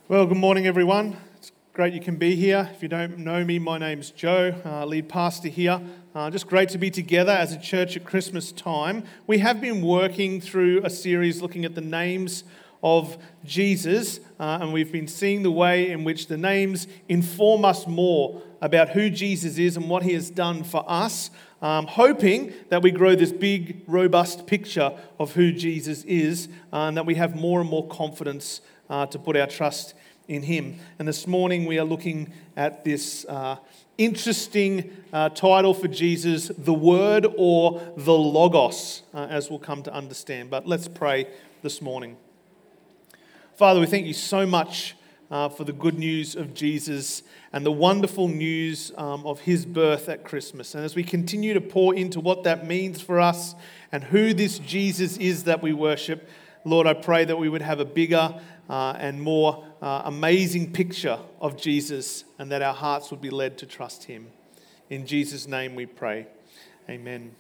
Well, good morning, everyone. It's great you can be here. If you don't know me, my name's Joe, lead pastor here. Just great to be together as a church at Christmas time. We have been working through a series looking at the names of Jesus, and we've been seeing the way in which the names inform us more about who Jesus is and what he has done for us, hoping that we grow this big, robust picture of who Jesus is, and that we have more and more confidence to put our trust in him. And this morning we are looking at this interesting title for Jesus, the Word or the Logos, as we'll come to understand. But let's pray this morning. Father, we thank you so much for the good news of Jesus and the wonderful news of his birth at Christmas. And as we continue to pour into what that means for us and who this Jesus is that we worship, Lord, I pray that we would have a bigger and more amazing picture of Jesus, and that our hearts would be led to trust him. In Jesus' name we pray. Amen.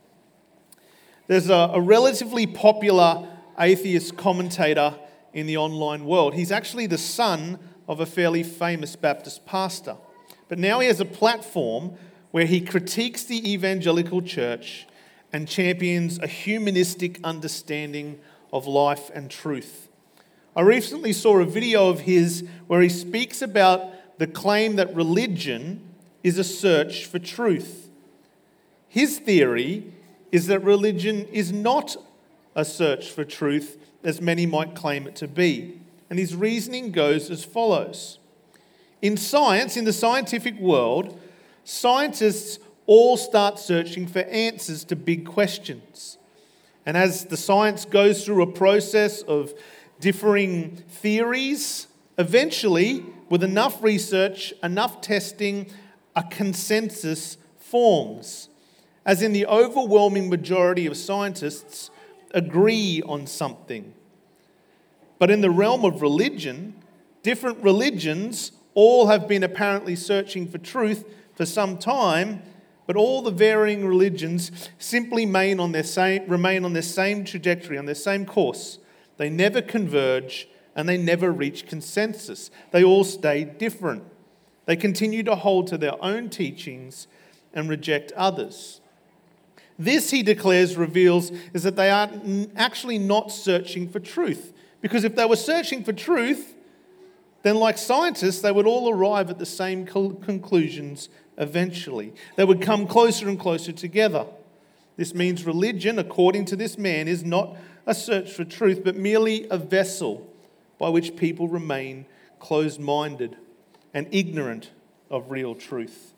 There's a relatively popular atheist commentator in the online world. He's actually the son of a fairly famous Baptist pastor. But now he has a platform where he critiques the evangelical church and champions a humanistic understanding of life and truth. I recently saw a video of his where he speaks about the claim that religion is a search for truth. His theory is that religion is not a search for truth, as many might claim it to be. And his reasoning goes as follows. In science, in the scientific world, scientists all start searching for answers to big questions. And as the science goes through a process of differing theories, eventually, with enough research, enough testing, a consensus forms. As in, the overwhelming majority of scientists agree on something. But in the realm of religion, different religions all have been apparently searching for truth for some time, but all the varying religions simply remain on their same trajectory, on their same course. They never converge and they never reach consensus. They all stay different. They continue to hold to their own teachings and reject others. This, he declares, reveals is that they are actually not searching for truth. Because if they were searching for truth, then like scientists, they would all arrive at the same conclusions eventually. They would come closer and closer together. This means religion, according to this man, is not a search for truth, but merely a vessel by which people remain closed-minded and ignorant of real truth.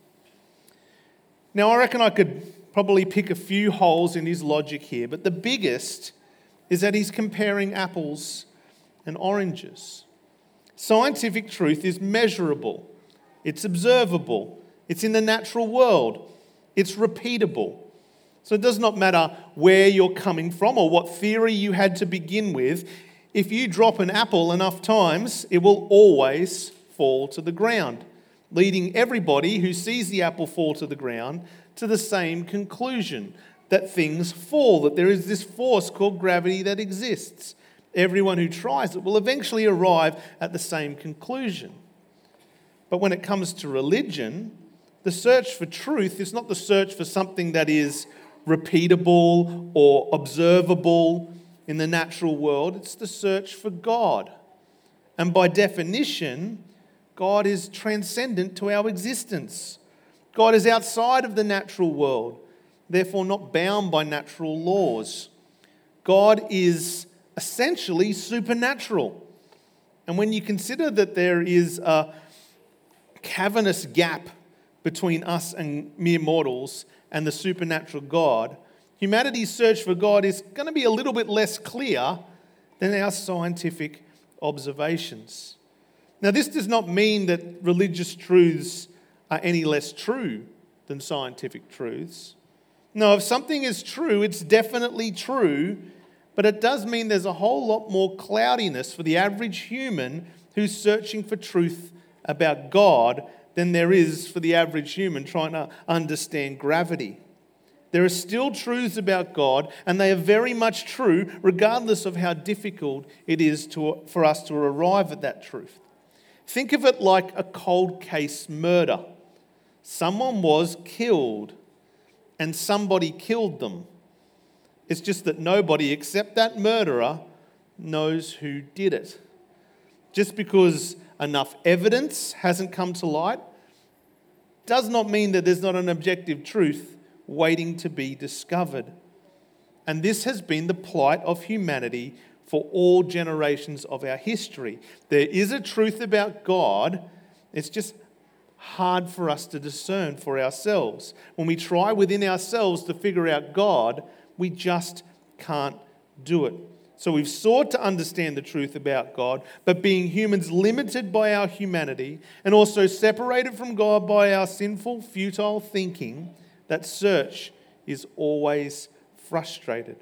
Now, I reckon I could probably pick a few holes in his logic here, but the biggest is that he's comparing apples and oranges. Scientific truth is measurable, it's observable, it's in the natural world, it's repeatable. So it does not matter where you're coming from or what theory you had to begin with. If you drop an apple enough times, it will always fall to the ground, leading everybody who sees the apple fall to the ground to the same conclusion, that things fall, that there is this force called gravity that exists. Everyone who tries it will eventually arrive at the same conclusion. But when it comes to religion, the search for truth is not the search for something that is repeatable or observable in the natural world. It's the search for God. And by definition, God is transcendent to our existence. God is outside of the natural world, therefore not bound by natural laws. God is essentially supernatural. And when you consider that there is a cavernous gap between us and mere mortals and the supernatural God, humanity's search for God is going to be a little bit less clear than our scientific observations. Now, this does not mean that religious truths are any less true than scientific truths. No, if something is true, it's definitely true, but it does mean there's a whole lot more cloudiness for the average human who's searching for truth about God than there is for the average human trying to understand gravity. There are still truths about God, and they are very much true, regardless of how difficult it is for us to arrive at that truth. Think of it like a cold case murder. Someone was killed and somebody killed them. It's just that nobody except that murderer knows who did it. Just because enough evidence hasn't come to light does not mean that there's not an objective truth waiting to be discovered. And this has been the plight of humanity for all generations of our history. There is a truth about God. It's just hard for us to discern for ourselves. When we try within ourselves to figure out God, we just can't do it. So we've sought to understand the truth about God, but being humans limited by our humanity and also separated from God by our sinful, futile thinking, that search is always frustrated.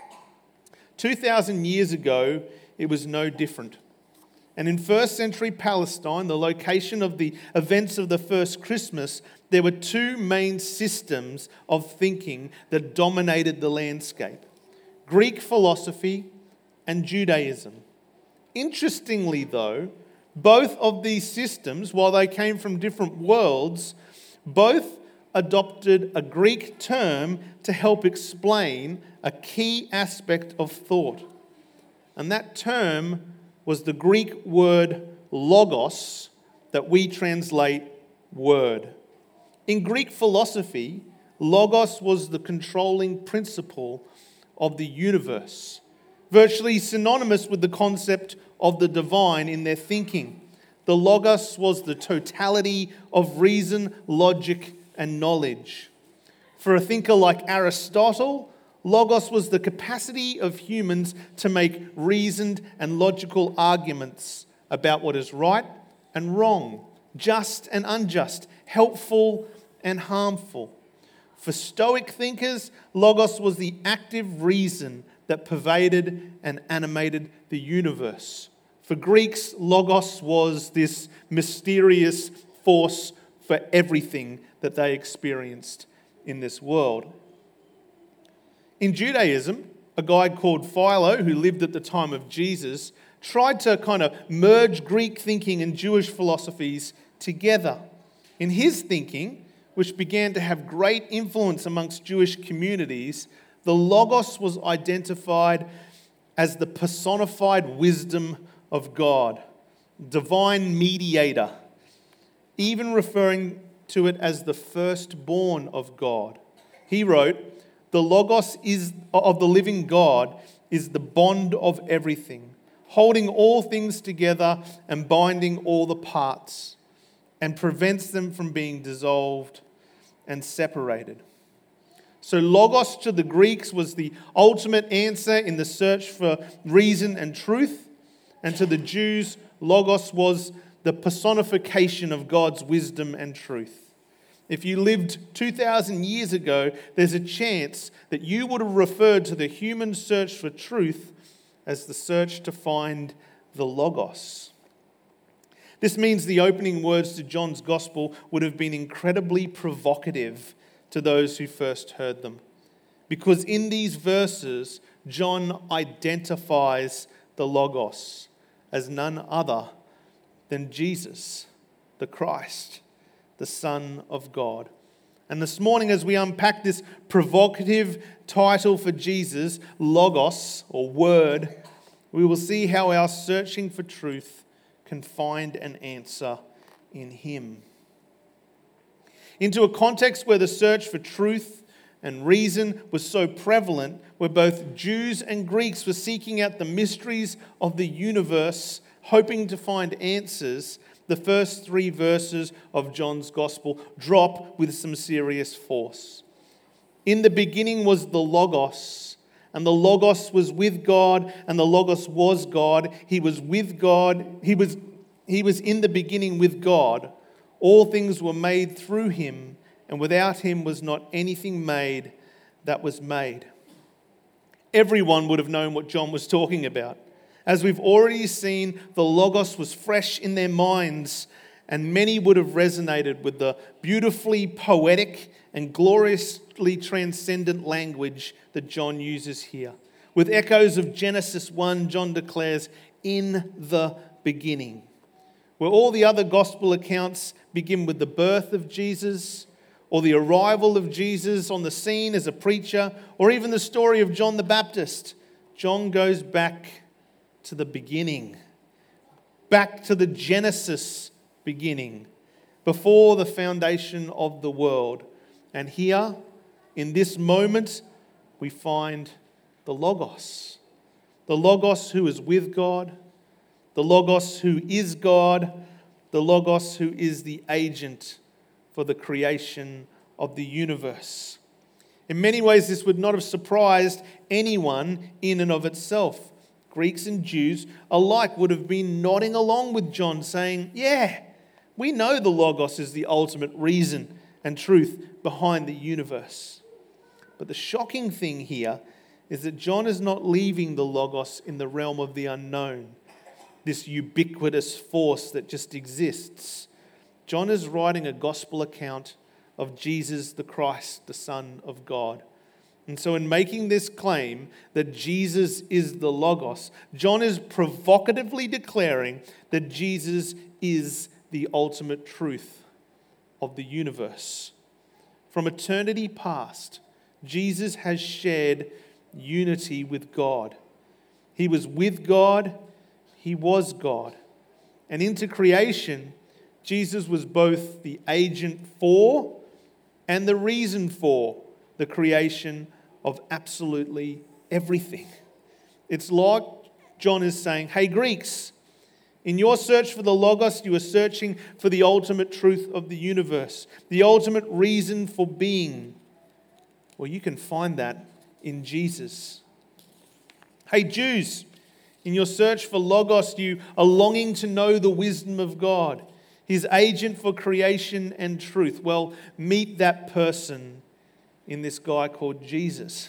2,000 years ago, it was no different. And in first century Palestine, the location of the events of the first Christmas, there were two main systems of thinking that dominated the landscape: Greek philosophy and Judaism. Interestingly, though, both of these systems, while they came from different worlds, both adopted a Greek term to help explain a key aspect of thought. And that term was the Greek word logos that we translate word. In Greek philosophy, logos was the controlling principle of the universe, virtually synonymous with the concept of the divine in their thinking. The logos was the totality of reason, logic, and knowledge. For a thinker like Aristotle, logos was the capacity of humans to make reasoned and logical arguments about what is right and wrong, just and unjust, helpful and harmful. For Stoic thinkers, logos was the active reason that pervaded and animated the universe. For Greeks, logos was this mysterious force for everything that they experienced in this world. In Judaism, a guy called Philo, who lived at the time of Jesus, tried to kind of merge Greek thinking and Jewish philosophies together. In his thinking, which began to have great influence amongst Jewish communities, the Logos was identified as the personified wisdom of God, divine mediator, even referring to it as the firstborn of God. He wrote, "The Logos of the living God is the bond of everything, holding all things together and binding all the parts, and prevents them from being dissolved and separated." So Logos to the Greeks was the ultimate answer in the search for reason and truth, and to the Jews, Logos was the personification of God's wisdom and truth. If you lived 2,000 years ago, there's a chance that you would have referred to the human search for truth as the search to find the Logos. This means the opening words to John's Gospel would have been incredibly provocative to those who first heard them. Because in these verses, John identifies the Logos as none other than Jesus, the Christ, the Son of God. And this morning, as we unpack this provocative title for Jesus, Logos, or Word, we will see how our searching for truth can find an answer in Him. Into a context where the search for truth and reason was so prevalent, where both Jews and Greeks were seeking out the mysteries of the universe, hoping to find answers, the first 3 verses of John's Gospel drop with some serious force. In the beginning was the Logos, and the Logos was with God, and the Logos was God. He was with God. He was in the beginning with God. All things were made through Him, and without Him was not anything made that was made. Everyone would have known what John was talking about. As we've already seen, the Logos was fresh in their minds, and many would have resonated with the beautifully poetic and gloriously transcendent language that John uses here. With echoes of Genesis 1, John declares, "In the beginning." where all the other gospel accounts begin with the birth of Jesus, or the arrival of Jesus on the scene as a preacher, or even the story of John the Baptist, John goes back to the beginning, back to the Genesis beginning, before the foundation of the world. And here, in this moment, we find the Logos who is with God, the Logos who is God, the Logos who is the agent for the creation of the universe. In many ways, this would not have surprised anyone in and of itself. Greeks and Jews alike would have been nodding along with John, saying, yeah, we know the Logos is the ultimate reason and truth behind the universe. But the shocking thing here is that John is not leaving the Logos in the realm of the unknown, this ubiquitous force that just exists. John is writing a gospel account of Jesus the Christ, the Son of God. And so in making this claim that Jesus is the Logos, John is provocatively declaring that Jesus is the ultimate truth of the universe. From eternity past, Jesus has shared unity with God. He was with God, he was God. And into creation, Jesus was both the agent for and the reason for the creation of absolutely everything. It's like John is saying, hey Greeks, in your search for the Logos, you are searching for the ultimate truth of the universe, the ultimate reason for being. Well, you can find that in Jesus. Hey Jews, in your search for Logos, you are longing to know the wisdom of God, his agent for creation and truth. Well, meet that person in this guy called Jesus.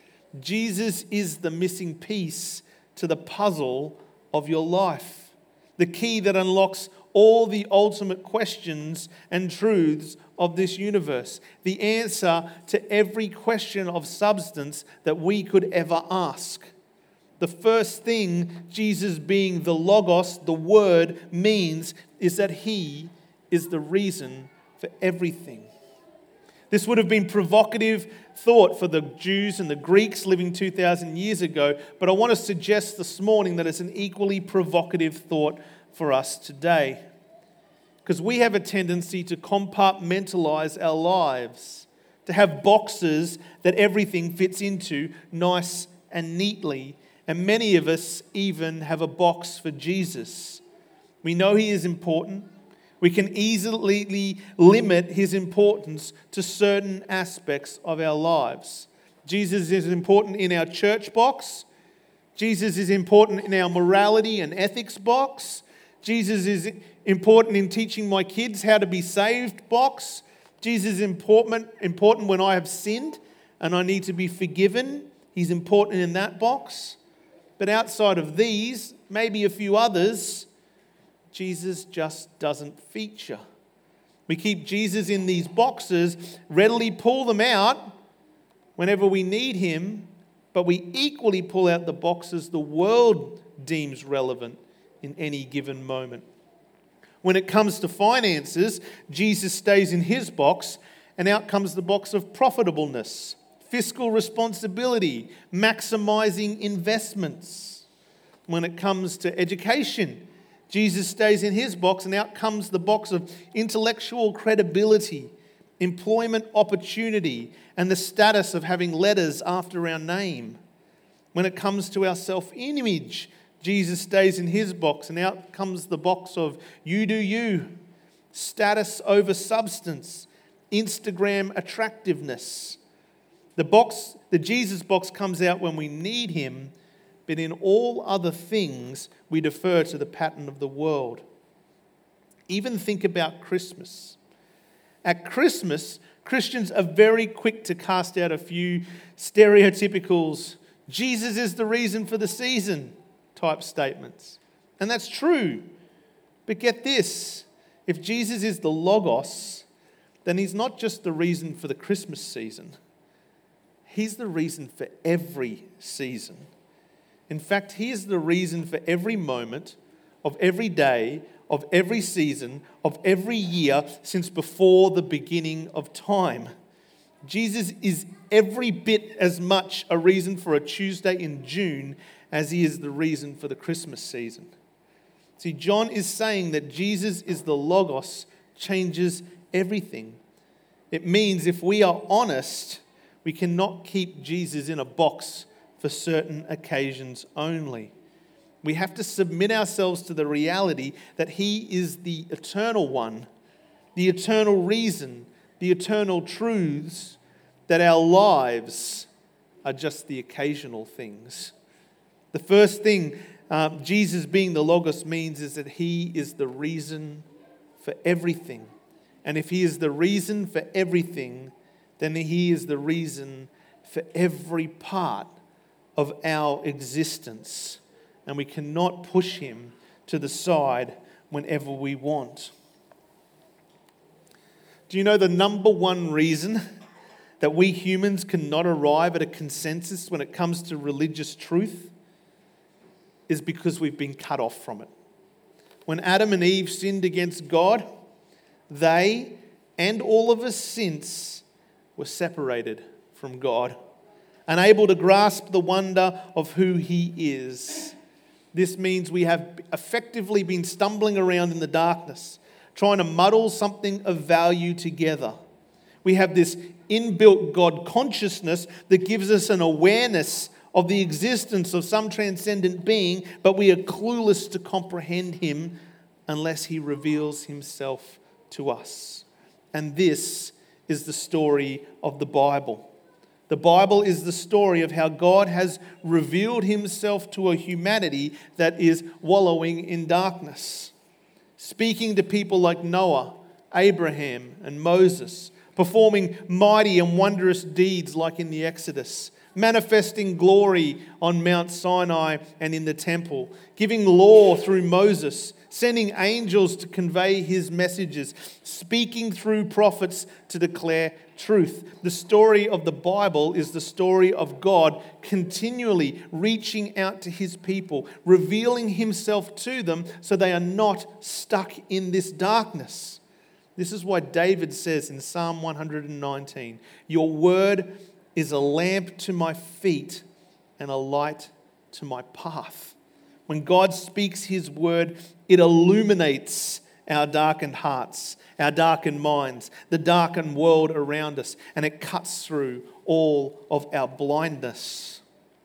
Jesus is the missing piece to the puzzle of your life, the key that unlocks all the ultimate questions and truths of this universe, the answer to every question of substance that we could ever ask. The first thing Jesus being the Logos, the Word, means is that he is the reason for everything. This would have been provocative thought for the Jews and the Greeks living 2,000 years ago, but I want to suggest this morning that it's an equally provocative thought for us today. Because we have a tendency to compartmentalize our lives, to have boxes that everything fits into nice and neatly. And many of us even have a box for Jesus. We know he is important. We can easily limit his importance to certain aspects of our lives. Jesus is important in our church box. Jesus is important in our morality and ethics box. Jesus is important in teaching my kids how to be saved box. Jesus is important when I have sinned and I need to be forgiven. He's important in that box. But outside of these, maybe a few others, Jesus just doesn't feature. We keep Jesus in these boxes, readily pull them out whenever we need him, but we equally pull out the boxes the world deems relevant in any given moment. When it comes to finances, Jesus stays in his box, and out comes the box of profitableness, fiscal responsibility, maximizing investments. When it comes to education, Jesus stays in his box, and out comes the box of intellectual credibility, employment opportunity, and the status of having letters after our name. When it comes to our self-image, Jesus stays in his box, and out comes the box of you do you, status over substance, Instagram attractiveness. The Jesus box comes out when we need him, but in all other things, we defer to the pattern of the world. Even think about Christmas. At Christmas, Christians are very quick to cast out a few stereotypicals, Jesus is the reason for the season type statements. And that's true. But get this, if Jesus is the Logos, then he's not just the reason for the Christmas season. He's the reason for every season. In fact, he is the reason for every moment of every day of every season, of every year, since before the beginning of time. Jesus is every bit as much a reason for a Tuesday in June as he is the reason for the Christmas season. See, John is saying that Jesus is the Logos, changes everything. It means if we are honest, we cannot keep Jesus in a box for certain occasions only. We have to submit ourselves to the reality that he is the eternal one, the eternal reason, the eternal truths, that our lives are just the occasional things. The first thing Jesus being the Logos means is that he is the reason for everything. And if he is the reason for everything, then he is the reason for every part of our existence. And we cannot push him to the side whenever we want. Do you know the number one reason that we humans cannot arrive at a consensus when it comes to religious truth is because we've been cut off from it. When Adam and Eve sinned against God, they and all of us since were separated from God, unable to grasp the wonder of who he is. This means we have effectively been stumbling around in the darkness, trying to muddle something of value together. We have this inbuilt God consciousness that gives us an awareness of the existence of some transcendent being, but we are clueless to comprehend him unless he reveals himself to us. And this is the story of the Bible. The Bible is the story of how God has revealed himself to a humanity that is wallowing in darkness, speaking to people like Noah, Abraham, and Moses, performing mighty and wondrous deeds like in the Exodus, manifesting glory on Mount Sinai and in the temple, giving law through Moses, sending angels to convey his messages, speaking through prophets to declare truth. The story of the Bible is the story of God continually reaching out to his people, revealing himself to them so they are not stuck in this darkness. This is why David says in Psalm 119, "Your word is a lamp to my feet and a light to my path." When God speaks his word, it illuminates our darkened hearts, our darkened minds, the darkened world around us, and it cuts through all of our blindness.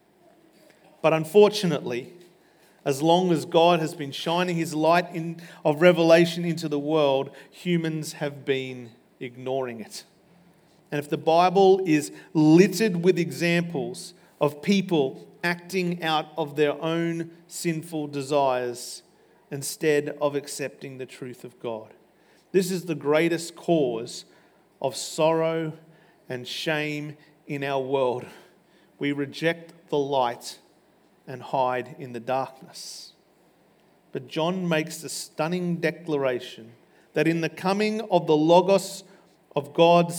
But unfortunately, as long as God has been shining his light of revelation into the world, humans have been ignoring it. And if the Bible is littered with examples of people acting out of their own sinful desires instead of accepting the truth of God, this is the greatest cause of sorrow and shame in our world. We reject the light and hide in the darkness. But John makes the stunning declaration that in the coming of the Logos of God,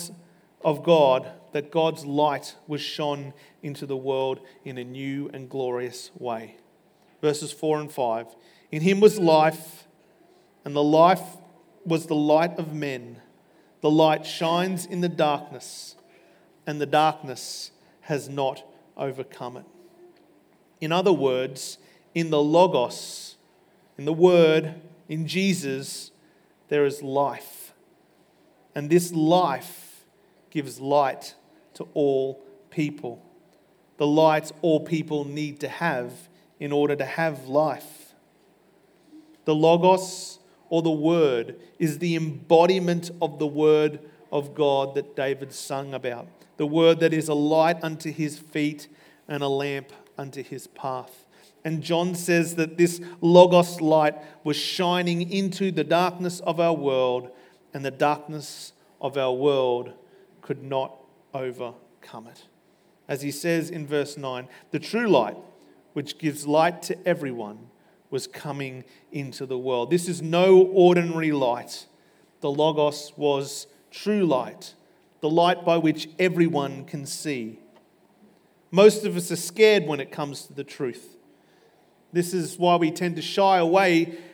that God's light was shone into the world in a new and glorious way. Verses 4 and 5. In him was life, and the life was the light of men. The light shines in the darkness, and the darkness has not overcome it. In other words, in the Logos, in the Word, in Jesus, there is life. And this life gives light to all people. The light all people need to have in order to have life. The Logos, or the Word, is the embodiment of the Word of God that David sung about. The Word that is a light unto his feet and a lamp unto his path. And John says that this Logos light was shining into the darkness of our world, and the darkness of our world could not overcome it. As he says in verse 9, the true light, which gives light to everyone, was coming into the world. This is no ordinary light. The Logos was true light, the light by which everyone can see. Most of us are scared when it comes to the truth. This is why we tend to shy away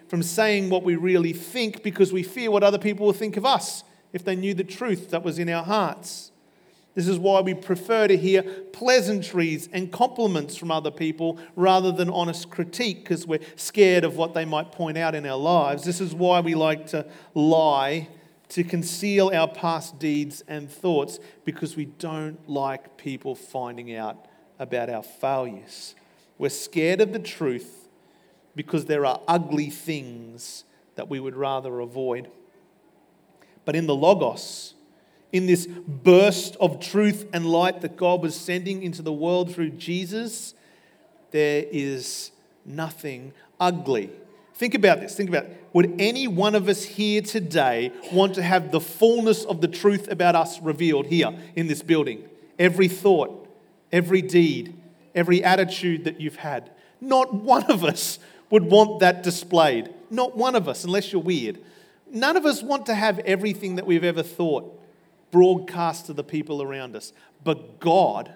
from saying what we really think because we fear what other people will think of us if they knew the truth that was in our hearts. This is why we prefer to hear pleasantries and compliments from other people rather than honest critique, because we're scared of what they might point out in our lives. This is why we like to lie, to conceal our past deeds and thoughts, because we don't like people finding out about our failures. We're scared of the truth because there are ugly things that we would rather avoid. But in the Logos, in this burst of truth and light that God was sending into the world through Jesus, there is nothing ugly. Think about this. Would any one of us here today want to have the fullness of the truth about us revealed here in this building? Every thought, every deed, every attitude that you've had. Not one of us would want that displayed. Not one of us, unless you're weird. None of us want to have everything that we've ever thought broadcast to the people around us. But God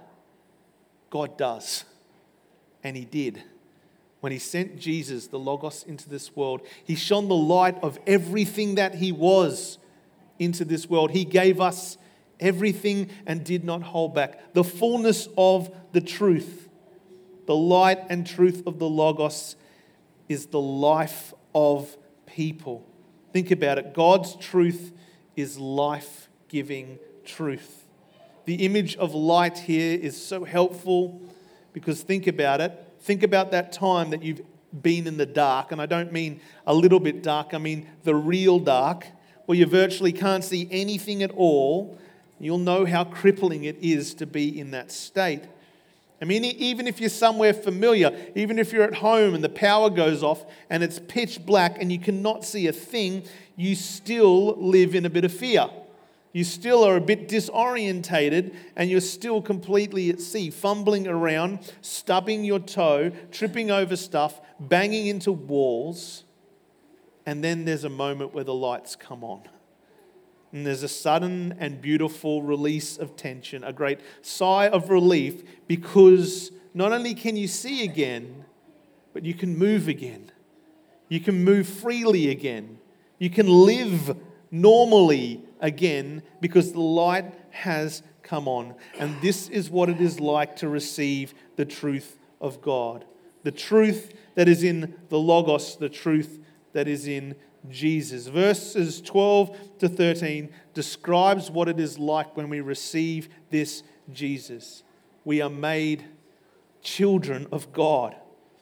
does. And He did. When He sent Jesus, the Logos, into this world, He shone the light of everything that He was into this world. He gave us everything and did not hold back. The fullness of the truth, the light and truth of the Logos is the life of people. Think about it. God's truth is life-giving truth. The image of light here is so helpful because think about it. Think about that time that you've been in the dark, and I don't mean a little bit dark, I mean the real dark, where you virtually can't see anything at all. You'll know how crippling it is to be in that state. I mean, even if you're somewhere familiar, even if you're at home and the power goes off and it's pitch black and you cannot see a thing, you still live in a bit of fear. You still are a bit disorientated and you're still completely at sea, fumbling around, stubbing your toe, tripping over stuff, banging into walls. And then there's a moment where the lights come on. And there's a sudden and beautiful release of tension, a great sigh of relief, because not only can you see again, but you can move again. You can move freely again. You can live normally again because the light has come on. And this is what it is like to receive the truth of God. The truth that is in the Logos, the truth that is in Jesus. Verses 12 to 13 describes what it is like when we receive this Jesus. We are made children of God.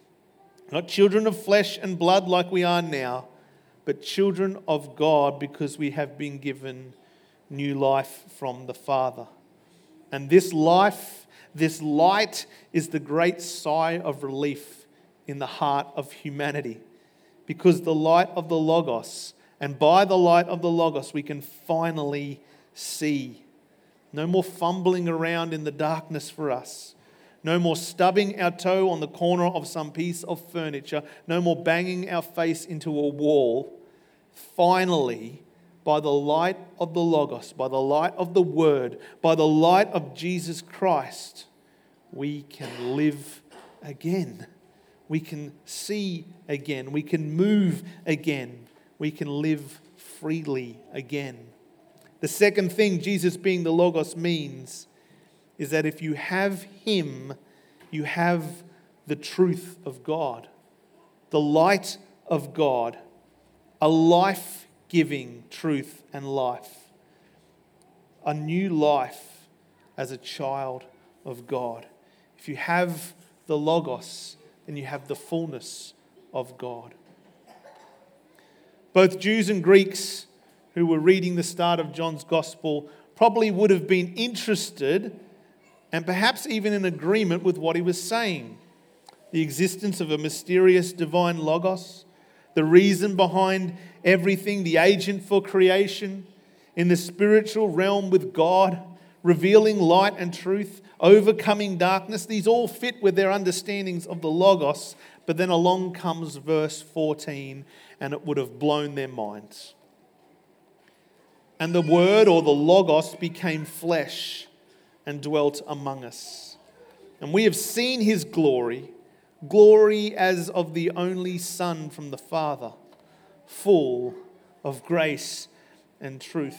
Not children of flesh and blood like we are now, but children of God because we have been given new life from the Father. And this life, this light is the great sigh of relief in the heart of humanity. Because the light of the Logos, and by the light of the Logos, we can finally see. No more fumbling around in the darkness for us. No more stubbing our toe on the corner of some piece of furniture. No more banging our face into a wall. Finally, by the light of the Logos, by the light of the Word, by the light of Jesus Christ, we can live again. We can see again. We can move again. We can live freely again. The second thing Jesus being the Logos means is that if you have Him, you have the truth of God, the light of God, a life-giving truth and life, a new life as a child of God. If you have the Logos, then you have the fullness of God. Both Jews and Greeks who were reading the start of John's Gospel probably would have been interested and perhaps even in agreement with what he was saying. The existence of a mysterious divine Logos, the reason behind everything, the agent for creation, in the spiritual realm with God, revealing light and truth, overcoming darkness. These all fit with their understandings of the Logos, but then along comes verse 14 and it would have blown their minds. And the Word or the Logos became flesh and dwelt among us. And we have seen His glory, glory as of the only Son from the Father, full of grace and truth.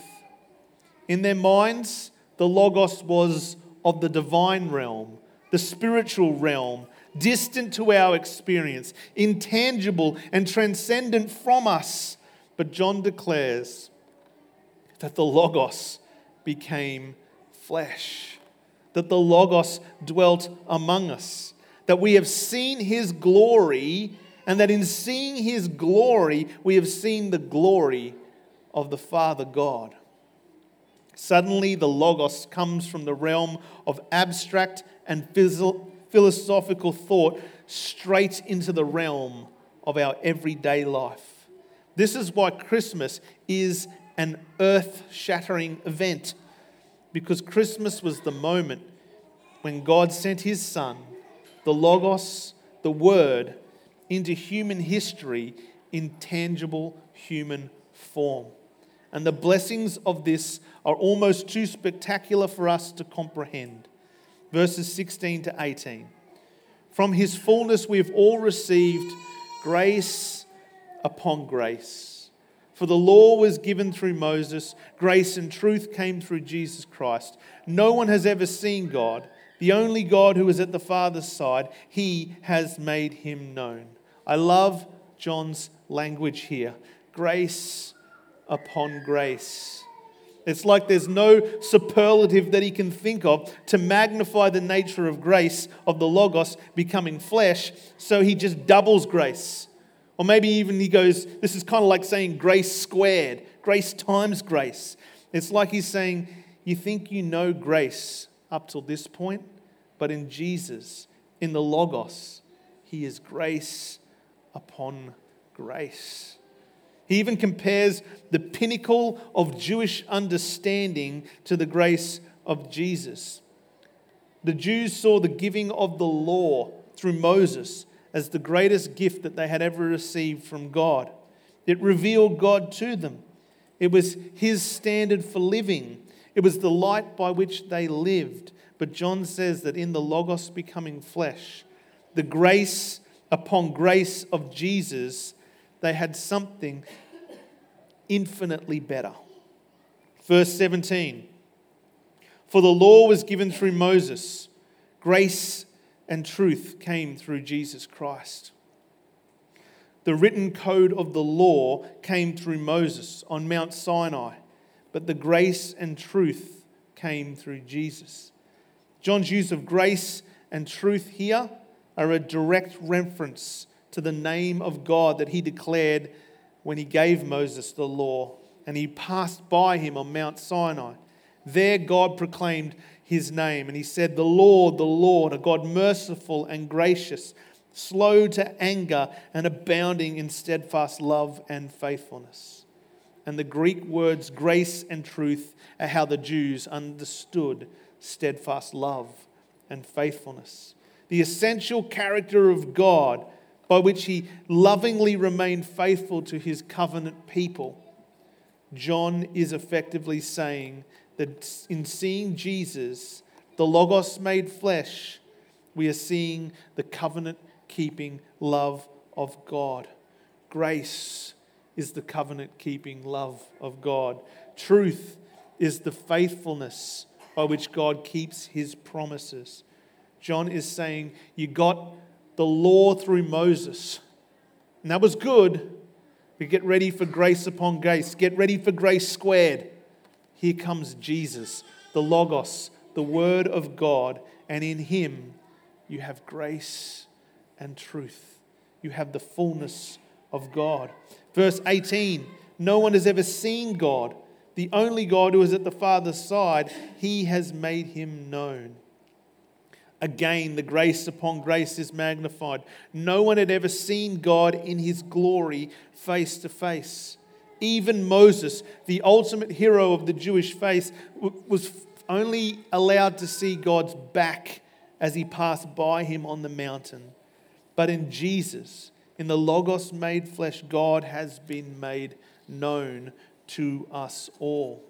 In their minds, the Logos was of the divine realm, the spiritual realm, distant to our experience, intangible and transcendent from us. But John declares that the Logos became flesh, that the Logos dwelt among us, that we have seen his glory, and that in seeing his glory, we have seen the glory of the Father God. Suddenly, the Logos comes from the realm of abstract and philosophical thought straight into the realm of our everyday life. This is why Christmas is an earth-shattering event, because Christmas was the moment when God sent his Son, the Logos, the Word, into human history in tangible human form. And the blessings of this are almost too spectacular for us to comprehend. Verses 16 to 18. From his fullness we have all received grace upon grace. For the law was given through Moses, grace and truth came through Jesus Christ. No one has ever seen God, the only God who is at the Father's side. He has made him known. I love John's language here. Grace upon grace. It's like there's no superlative that he can think of to magnify the nature of grace of the Logos becoming flesh, so he just doubles grace. Or maybe even he goes, this is kind of like saying grace squared, grace times grace. It's like he's saying, you think you know grace up till this point, but in Jesus, in the Logos, he is grace upon grace. He even compares the pinnacle of Jewish understanding to the grace of Jesus. The Jews saw the giving of the law through Moses as the greatest gift that they had ever received from God. It revealed God to them. It was his standard for living. It was the light by which they lived. But John says that in the Logos becoming flesh, the grace upon grace of Jesus, they had something infinitely better. Verse 17. For the law was given through Moses. Grace and truth came through Jesus Christ. The written code of the law came through Moses on Mount Sinai, but the grace and truth came through Jesus. John's use of grace and truth here are a direct reference to the name of God that he declared when he gave Moses the law and he passed by him on Mount Sinai. There God proclaimed his name and he said, the Lord, a God merciful and gracious, slow to anger and abounding in steadfast love and faithfulness. And the Greek words grace and truth are how the Jews understood steadfast love and faithfulness. The essential character of God by which he lovingly remained faithful to his covenant people. John is effectively saying that in seeing Jesus, the Logos made flesh, we are seeing the covenant-keeping love of God. Grace is the covenant-keeping love of God. Truth is the faithfulness by which God keeps his promises. John is saying, you got the law through Moses, and that was good. But get ready for grace upon grace. Get ready for grace squared. Here comes Jesus, the Logos, the Word of God, and in him you have grace and truth. You have the fullness of God. Verse 18, no one has ever seen God. The only God who is at the Father's side, he has made him known. Again, the grace upon grace is magnified. No one had ever seen God in his glory face to face. Even Moses, the ultimate hero of the Jewish faith, was only allowed to see God's back as he passed by him on the mountain. But in Jesus, in the Logos made flesh, God has been made known to us all.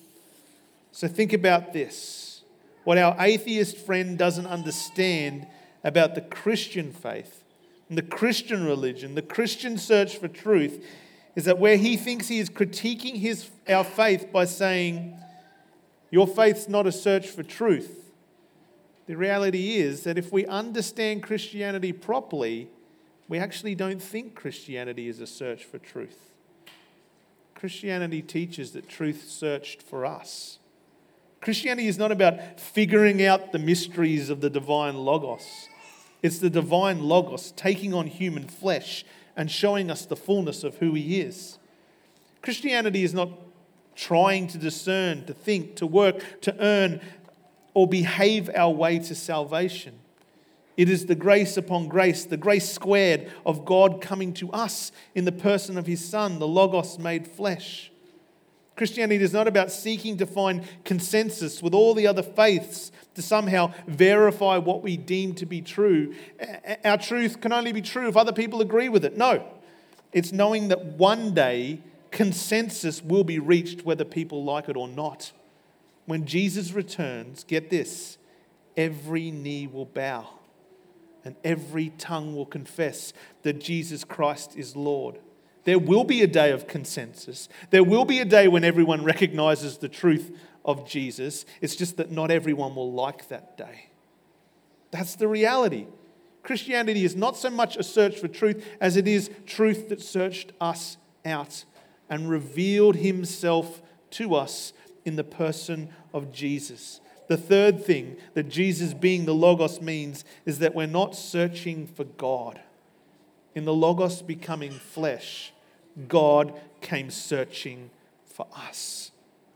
So think about this. What our atheist friend doesn't understand about the Christian faith and the Christian religion, the Christian search for truth, is that where he thinks he is critiquing our faith by saying, your faith's not a search for truth, the reality is that if we understand Christianity properly, we actually don't think Christianity is a search for truth. Christianity teaches that truth searched for us. Christianity is not about figuring out the mysteries of the divine Logos. It's the divine Logos taking on human flesh and showing us the fullness of who he is. Christianity is not trying to discern, to think, to work, to earn, or behave our way to salvation. It is the grace upon grace, the grace squared of God coming to us in the person of his Son, the Logos made flesh. Christianity is not about seeking to find consensus with all the other faiths to somehow verify what we deem to be true. Our truth can only be true if other people agree with it. No, it's knowing that one day consensus will be reached whether people like it or not. When Jesus returns, get this, every knee will bow and every tongue will confess that Jesus Christ is Lord. There will be a day of consensus. There will be a day when everyone recognizes the truth of Jesus. It's just that not everyone will like that day. That's the reality. Christianity is not so much a search for truth as it is truth that searched us out and revealed himself to us in the person of Jesus. The third thing that Jesus being the Logos means is that we're not searching for God. In the Logos becoming flesh, God came searching for us.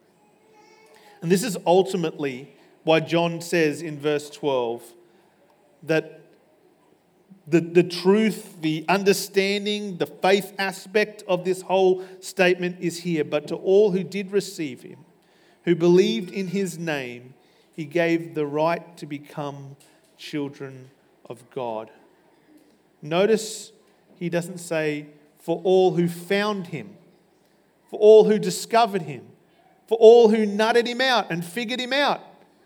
And this is ultimately why John says in verse 12 that the truth, the understanding, the faith aspect of this whole statement is here. But to all who did receive him, who believed in his name, he gave the right to become children of God. Notice he doesn't say for all who found him, for all who discovered him, for all who nutted him out and figured him out.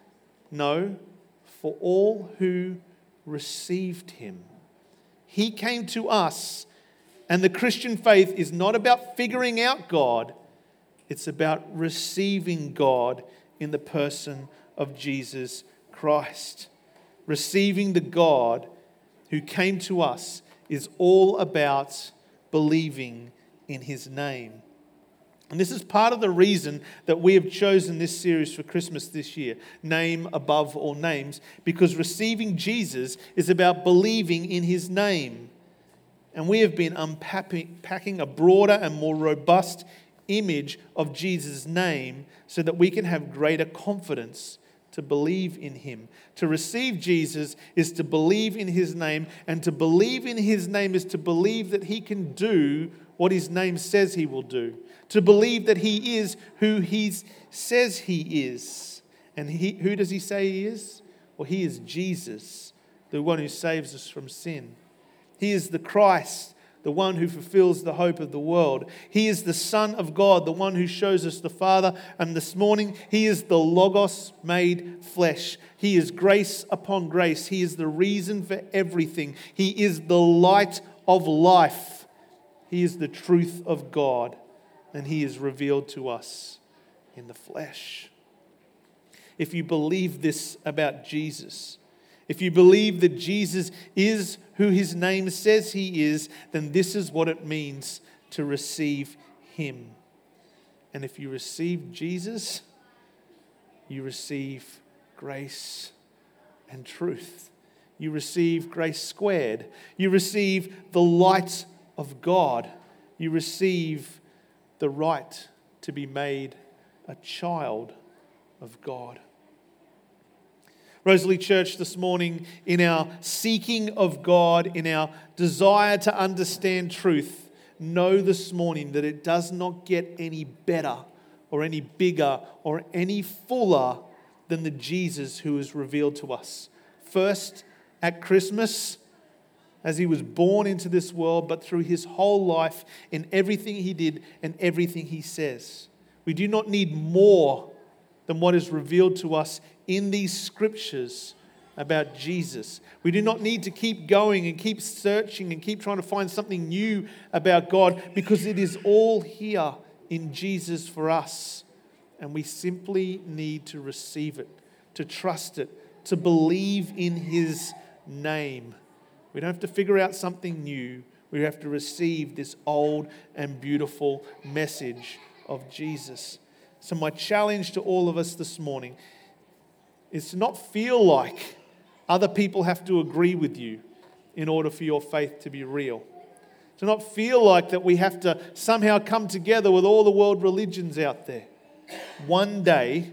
No, for all who received him. He came to us, and the Christian faith is not about figuring out God, it's about receiving God in the person of Jesus Christ. Receiving the God who came to us is all about believing in his name. And this is part of the reason that we have chosen this series for Christmas this year, Name Above All Names, because receiving Jesus is about believing in his name. And we have been unpacking a broader and more robust image of Jesus' name so that we can have greater confidence to believe in him. To receive Jesus is to believe in his name, and to believe in his name is to believe that he can do what his name says he will do. To believe that he is who he says he is. And who does he say he is? Well, he is Jesus, the one who saves us from sin. He is the Christ, the one who fulfills the hope of the world. He is the Son of God, the one who shows us the Father. And this morning, he is the Logos made flesh. He is grace upon grace. He is the reason for everything. He is the light of life. He is the truth of God. And he is revealed to us in the flesh. If you believe this about Jesus, if you believe that Jesus is who his name says he is, then this is what it means to receive him. And if you receive Jesus, you receive grace and truth. You receive grace squared. You receive the light of God. You receive the right to be made a child of God. Rosalie Church, this morning, in our seeking of God, in our desire to understand truth, know this morning that it does not get any better or any bigger or any fuller than the Jesus who is revealed to us. First at Christmas, as he was born into this world, but through his whole life in everything he did and everything he says. We do not need more than what is revealed to us in these scriptures about Jesus. We do not need to keep going and keep searching and keep trying to find something new about God, because it is all here in Jesus for us. And we simply need to receive it, to trust it, to believe in His name. We don't have to figure out something new. We have to receive this old and beautiful message of Jesus. So my challenge to all of us this morning is to not feel like other people have to agree with you in order for your faith to be real. To not feel like that we have to somehow come together with all the world religions out there. One day,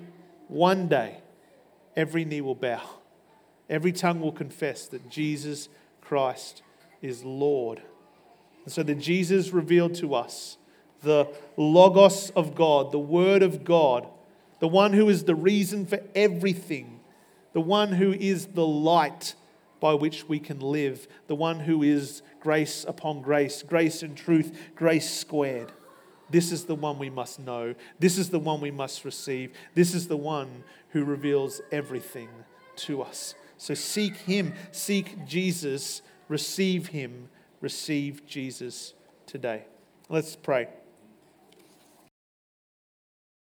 every knee will bow. Every tongue will confess that Jesus Christ is Lord. And so that Jesus revealed to us, the Logos of God, the Word of God, the one who is the reason for everything, the one who is the light by which we can live, the one who is grace upon grace, grace and truth, grace squared. This is the one we must know. This is the one we must receive. This is the one who reveals everything to us. So seek Him, seek Jesus, receive Him, receive Jesus today. Let's pray.